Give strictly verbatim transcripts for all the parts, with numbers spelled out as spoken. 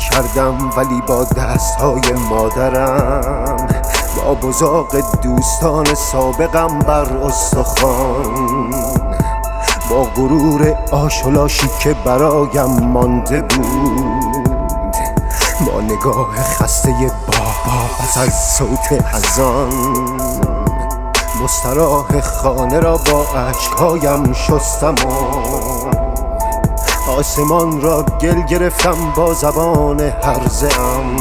کردم ولی با دستهای مادرم، با بزاق دوستان سابقم بر استخوان، با غرور آشولاشی که برایم مانده بود، با نگاه خسته بابا پس از صوت اذان، مستراح خانه را با اشکهایم شستم و آسمان را گل گرفتم با زبان هرزه ام،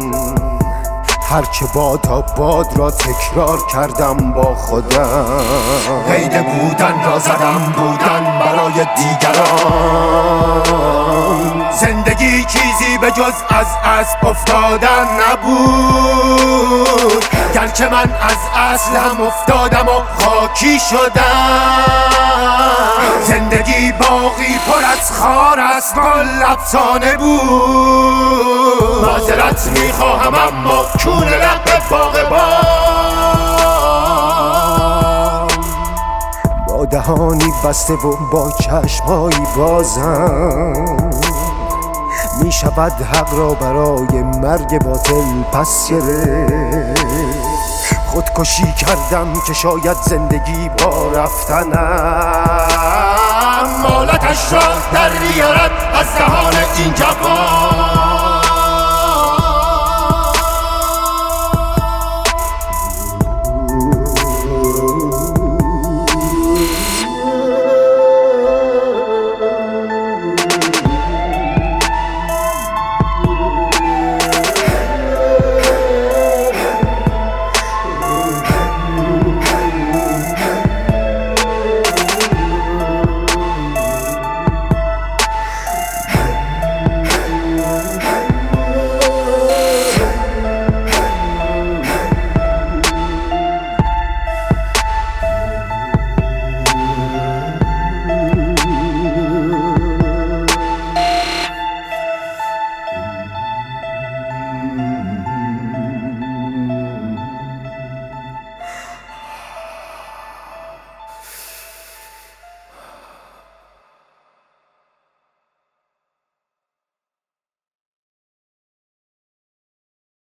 هرچه بادا باد را تکرار کردم با خودم، قید بودن را زدم بودن برای دیگران، زندگی چیزی به جز از اسب افتادن نبود، گرچه من از اصلم افتادم و خاکی شدم، زندگی باقی پر از خار است گل افسانه بود، معذرت میخواهم اما چون لب باغبان، با دهانی بسته و با چشمهایی بازم، می شود حق را برای مرگ باطل پس گرفت، خودکشی کردم که شاید زندگی با رفتنم مالتش را در بیارد از دهان این جوان،